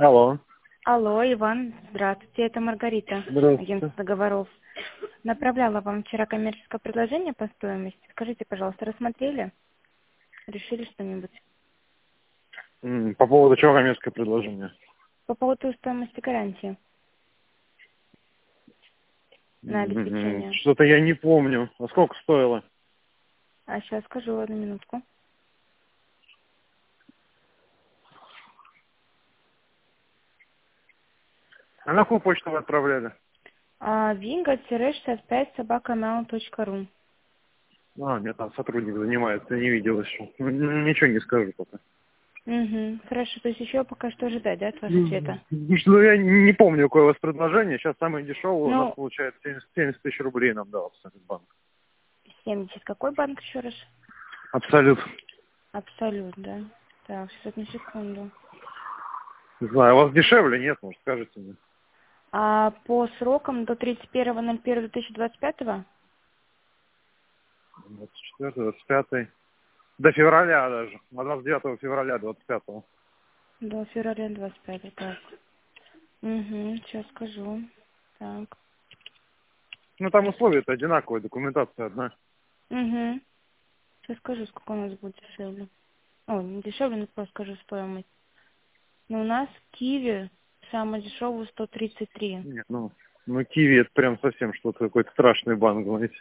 Алло. Алло, Иван, здравствуйте, это Маргарита, Здравствуйте. агентство договоров. Направляла вам вчера коммерческое предложение по стоимости. Скажите, пожалуйста, рассмотрели? Решили что-нибудь? По поводу чего коммерческое предложение? По поводу стоимости гарантии на обеспечение. Что-то я не помню. А сколько стоило? А сейчас скажу, одну минутку. А на какую почту вы отправляли? Vinga-65@mail.ru. Нет, там сотрудник занимается, не видел еще. Ничего не скажу пока. Угу, хорошо, то есть еще пока что ожидать, да, от вашего ответа? Что я не помню, какое у вас предложение. Сейчас самое дешевое у нас Ну, получается 70 тысяч рублей нам дал Абсолют банк. 70. Какой банк еще раз? Абсолют. Абсолют, да. Так, сейчас одну секунду. Не знаю, у вас дешевле? Нет, может, скажете мне. А по срокам до 31.01.2025? 24, 25. До февраля даже. На 29 февраля 25. До февраля 25, так. Угу, сейчас скажу. Так. Ну, там условия-то одинаковые, документация одна. Угу. Сейчас скажу, сколько у нас будет дешевле. О, не дешевле, но просто скажу стоимость. Но у нас Киви самый дешевый 133. Нет, ну Киви это прям совсем что-то, какой-то страшный банк, знаете.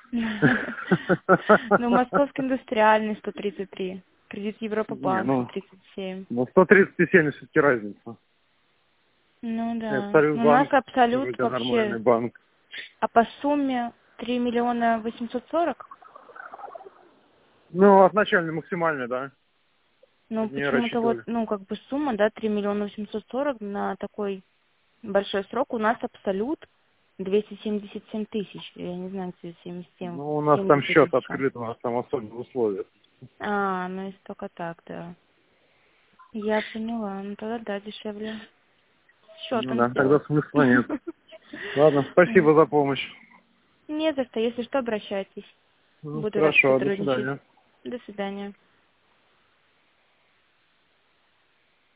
Ну, Московский индустриальный 133. Кредит Европа Не, банк ну 137. 130 и 70 все-таки разница. Ну да. Абсолют Ну, у нас банк, абсолют вроде вообще. нормальный банк. А по сумме 3 840 000. Ну, отначальный максимальный, да. Ну, От нее почему-то вот, рассчитывали. ну, как бы сумма, да, 3 840 000 на такой большой срок. У нас абсолют 277 тысяч. Я не знаю, 277, Ну, у нас там 70 счет еще. открыт, у нас там особые условия. Ну, если только так, да. Я поняла. Ну, тогда да, дешевле. Ну Счетом да, тогда сделать. смысла нет. Ладно, спасибо за помощь. Не за что. Если что, обращайтесь. Ну, Буду рад хорошо, до сотрудничать. свидания. До свидания.